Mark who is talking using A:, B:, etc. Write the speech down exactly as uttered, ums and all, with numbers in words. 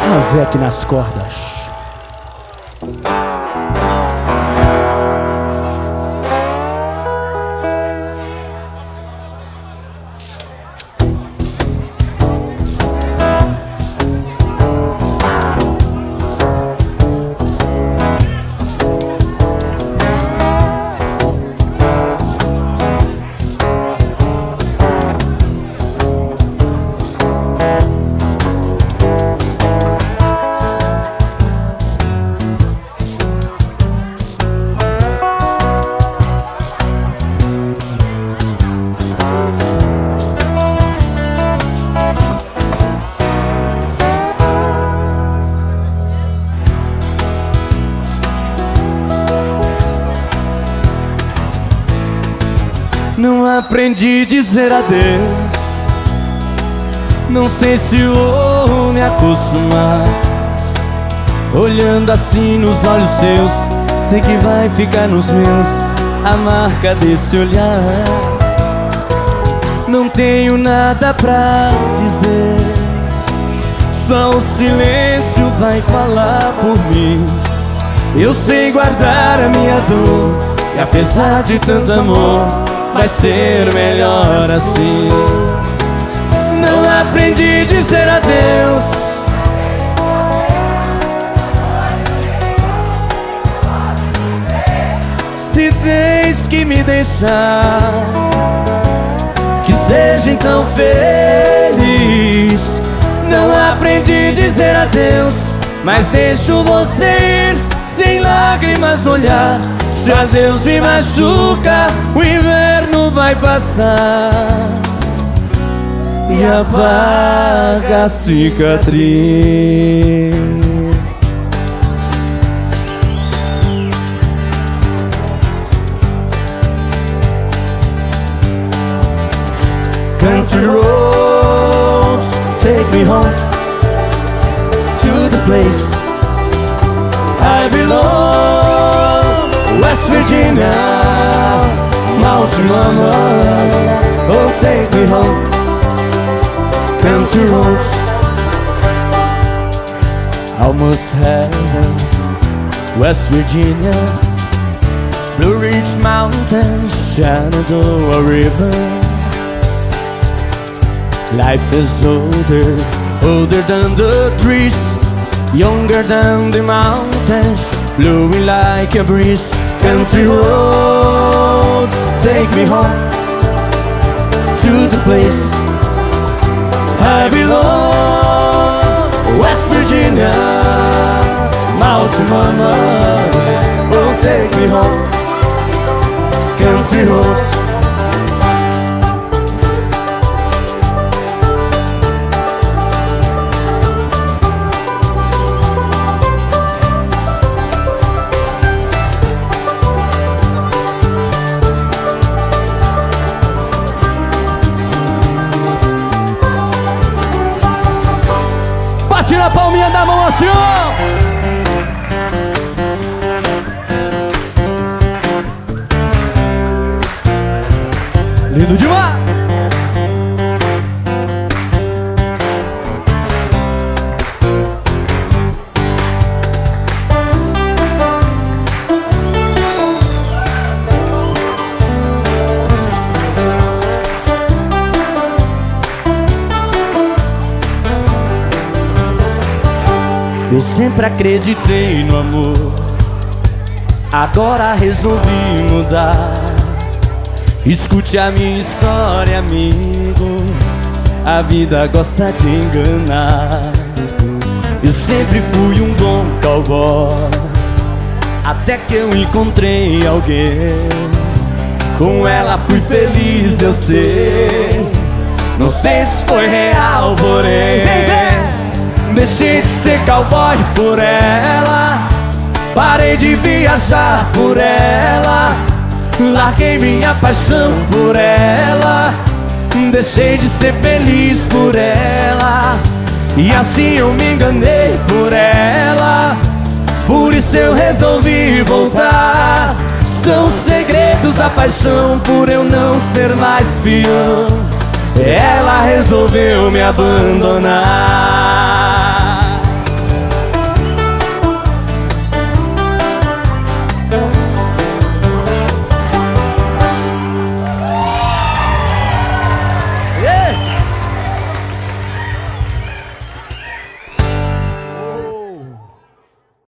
A: Razek nas cordas.
B: Não aprendi a dizer adeus. Não sei se vou me acostumar. Olhando assim nos olhos seus, sei que vai ficar nos meus a marca desse olhar. Não tenho nada pra dizer, só o silêncio vai falar por mim. Eu sei guardar a minha dor, e apesar de tanto amor, vai ser melhor assim. Não aprendi a dizer adeus. Se tens que me deixar, que seja então feliz. Não aprendi a dizer adeus, mas deixo você ir sem lágrimas no olhar. Se adeus me machuca, o inverno vai passar e apaga a cicatriz. Country roads, take me home to the place I belong. West Virginia, Mountain Mama, oh take me home. Country roads, almost heaven. West Virginia, Blue Ridge Mountains, Shenandoah River. Life is older, older than the trees, younger than the mountains, blowing like a breeze. Country roads, take me home to the place I belong. West Virginia, Mountain Mama, oh take me home. Country roads. Tira a palminha da mão assim, ó. Lindo demais. Eu sempre acreditei no amor, agora resolvi mudar. Escute a minha história, amigo, a vida gosta de enganar. Eu sempre fui um bom cowboy, até que eu encontrei alguém. Com ela fui feliz, eu sei. Não sei se foi real, porém deixei de ser cowboy por ela, parei de viajar por ela, larguei minha paixão por ela, deixei de ser feliz por ela, e assim eu me enganei por ela. Por isso eu resolvi voltar. São segredos da paixão, por eu não ser mais peão, ela resolveu me abandonar.